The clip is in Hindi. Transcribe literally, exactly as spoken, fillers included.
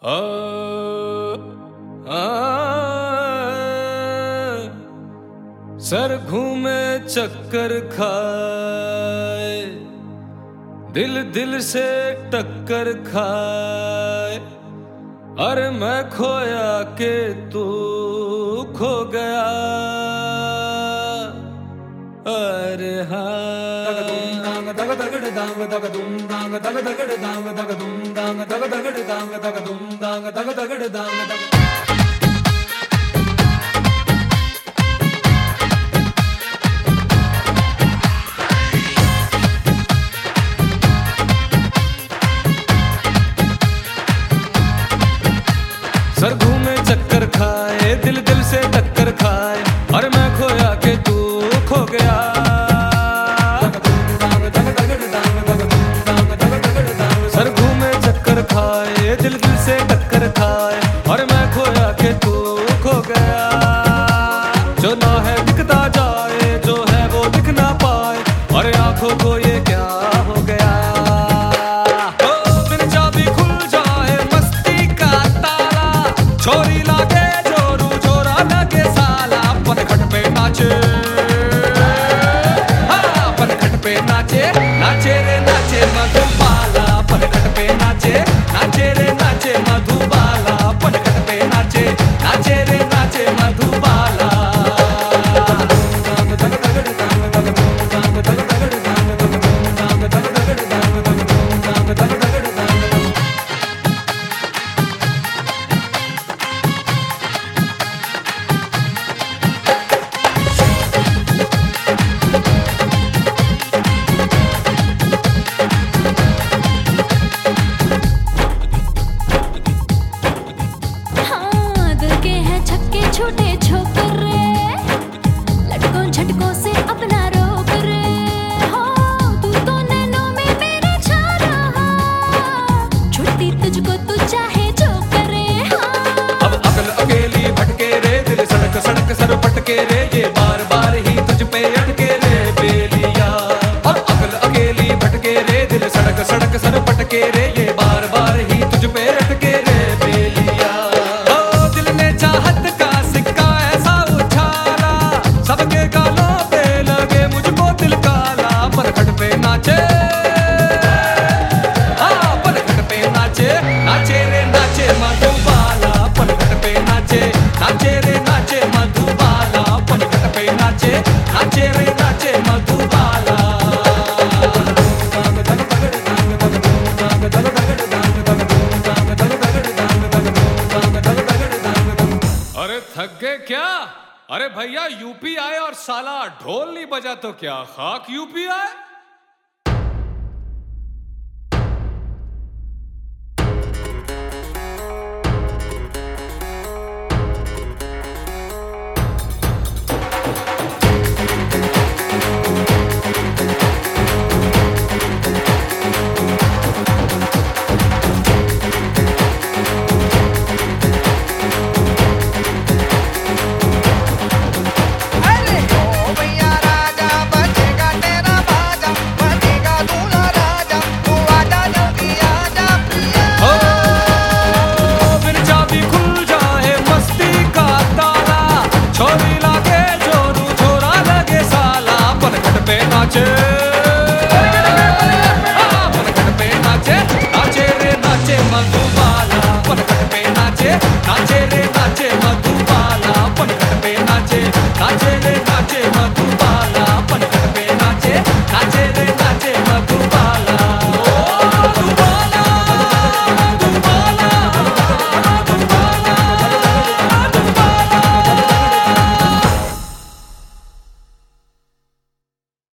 आ, आ, सर घूमे चक्कर खाए, दिल दिल से टक्कर खाए, अरे मैं खोया के तू खो गया। अरे हाँ दग दगड़ दांग दग दुम दांग दग दगड़ दांग दग दुम दांग दग दगड़ दांग दग दुम दांग दग दगड़ दांग दग। सर घूमे चक्कर खाए, दिल दिल से टक्कर खाए, और मैं खोया के तू खो गया। सर घूमे चक्कर खाए, दिल दिल से टक्कर खाए, और मैं खोया के तू खो गया। जो ना है दिखता जाए, जो है वो दिख ना पाए, और आंखों को ये क्या हो गया। छोरी लागे जोरू छोरा लगे साला, पनघट पे नाचे, हाँ पनघट पे नाचे, नाचे रे नाचे मधुबाला, पनघट पे नाचे, नाचे रे नाचे मधुबाला, पनघट पे नाचे, नाचे रे नाचे मधुबाला। छोटे छोकरे लटकों झटकों से अपना रोक रे हो, तू तो नैनों में मेरे छा रहा, छुट्टी तुझको तू चाहे जो करे। हाँ अब अकल अकेली भटके रे, दिल सड़क सड़क सर पटके रे, ये बार बार ही तुझ पे अटके रे बेलिया। अब अकल अकेली भटके रे, दिल सड़क सड़क सर पटके रे, ये बार बार ही तुझ पे अटके रे बेलिया। सबके गालों पे लगे मुझको दिल काला, पनघट पे नाचे, हाँ पनघट पे नाचे, नाचे रे नाचे मधुबाला, पनघट पे नाचे, नाचे रे नाचे मधुबाला, पनघट पे नाचे, नाचे रे नाचे मधुबाला। अरे थक गए क्या? अरे भैया यूपी आए और साला ढोल नहीं बजा तो क्या खाक यूपी आए। छोरी लागे जोरू छोरा लगे साला, पनघट पे नाचे, हाँ पनघट पे नाचे, नाचे रे नाचे मधुबाला, पनघट पे नाचे, नाचे रे नाचे मधुबाला, पनघट पे नाचे, नाचे